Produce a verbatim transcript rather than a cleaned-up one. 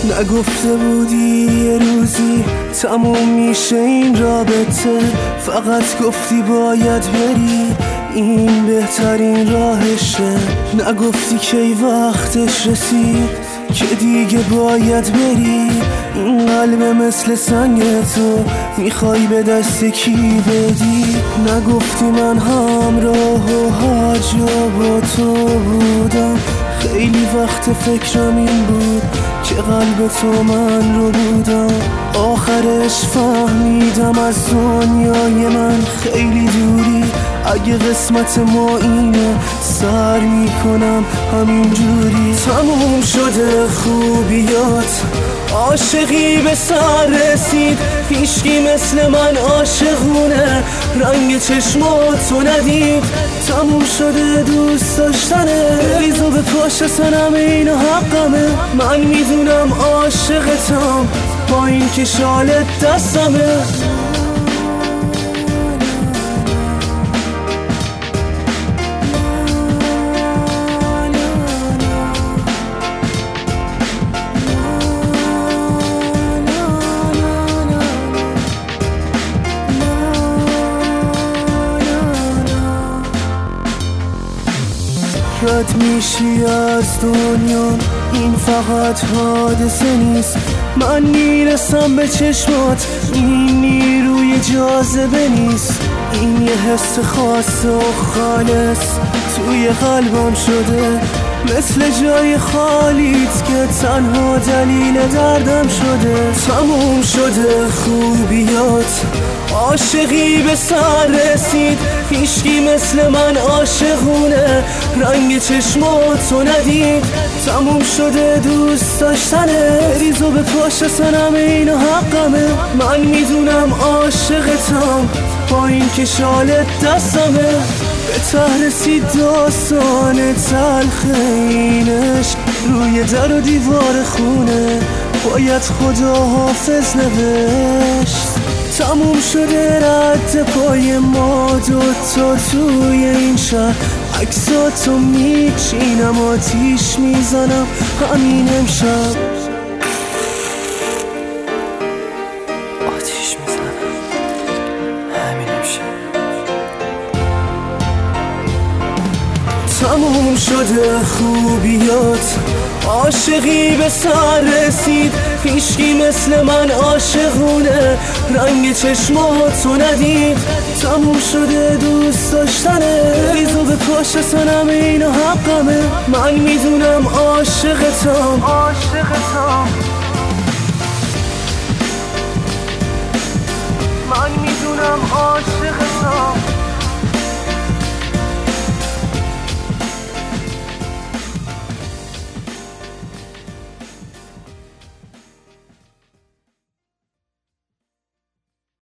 نگفته بودی یه روزی تموم میشه این رابطه، فقط گفتی باید بری، این بهترین راهشه. نگفتی کی وقتش رسید که دیگه باید بری، این قلب مثل سنگ تو میخوای به دست کی بدی. نگفتی من همراه و هر جا با تو بودم، خیلی وقت فکرم این بود که قلب تو من رو بودم. آخرش فهمیدم از دنیای من خیلی دوری، اگه قسمت ما اینه سر میکنم همین جوری. تموم شده خوبیات، عاشقی به سر رسید، هیچکی مثل من عاشقونه رنگ چشماتو ندید. تموم شده دوست داشتنه، ریزو به پاش سنم اینو حقمه. من میدونم عاشقتم با این که شالت دستمه. رد میشی از دنیا، این فقط حادثه نیست. من میرسم به چشمات، این نیروی جاذبه نیست. این یه حس خاص و خالص توی قلبم شده، مثل جای خالیت که تنها دلیل دردم شده. تموم شده خوبیات، عاشقی به سر رسید، هیچکی مثل من عاشقونه رنگ چشماتو ندید. تموم شده دوست داشتنه، ریزو به پاش سنم اینو حقمه. من میدونم عاشقتم با این که شالت دستمه. به ته رسید داستان تلخ این عشق، روی در و دیوار خونه باید خدا حافظ نوشت. تموم شده رد پای ما دوتا توی این شهر، عکساتو میچینم آتیش میزنم همین امشب. آتیش میزنم همین امشب. تموم شده خوبیات، عاشقی به سر رسید، هیچکی مثل من عاشقونه رنگ چشماتو ندید. تموم شده دوست داشتنه، ریزو به پاش سنم اینو حقمه. من میدونم عاشقتم عاشقتم من میدونم عاشقتم.